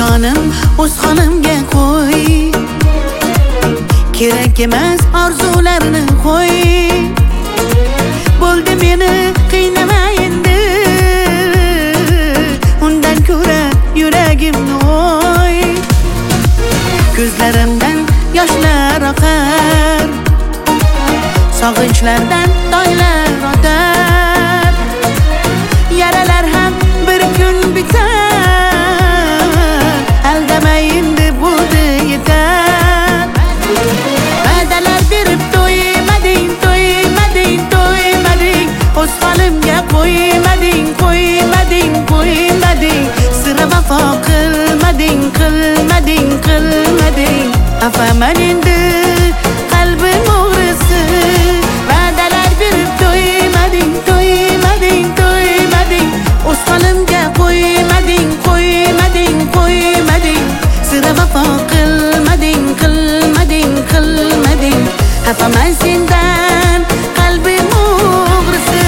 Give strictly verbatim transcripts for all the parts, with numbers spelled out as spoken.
jonim o'z xolimga qo'y, kerak emas orzularni qo'y. Bo'ldi meni qiynama endi, undan ko'ra yuragimni o'y. Ko'zlarimdan yoshlar oqar, sog'inchlardan toylar otar. Yaralar ham bir kun bitar, aldama endi bo'ldi yetar. Va'dalar berib to'ymading, to'ymading, to'ymading, o'z holimga qo'ymading, qo'ymading, qo'ymading. Sira vafo qilmading, qilmading, qilmading. Afaman endi qalbim o'g'risi. Va'dalar berib to'ymading, to'ymading, to'ymading, o'z holimga qo'ymading, qo'ymading, qo'ymading. Sira vafo qilmading, qilmading, qilmading. Afaman sendan qalbim o'g'risi.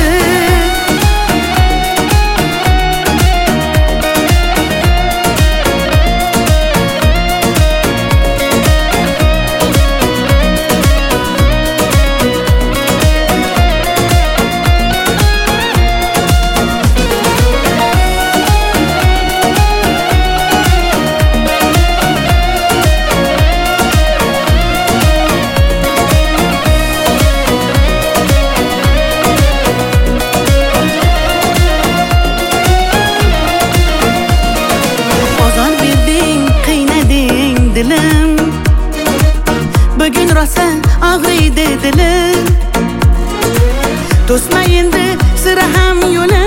Bugun rosa og'riydi dilim, to'sma endi sira ham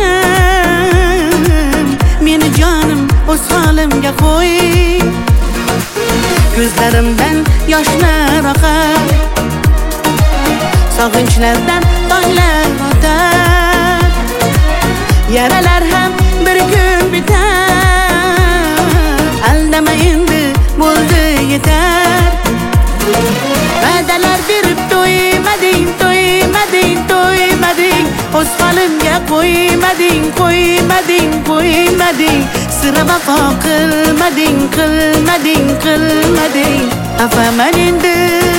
yo'lim. Meni jonim o'z holimga qo'y, ko'zlarimdan yoshlar oqar, sog'inchlardan tonglar o'tar. Yaralar ham bir kun bitar, aldama endi bo'ldi yetar. Va'dalar berib to'ymading, to'ymading, to'ymading, o'z holimga qo'ymading, qo'ymading, qo'ymading. Sira vafo qilmading, qilmading, qilmading. Afaman endi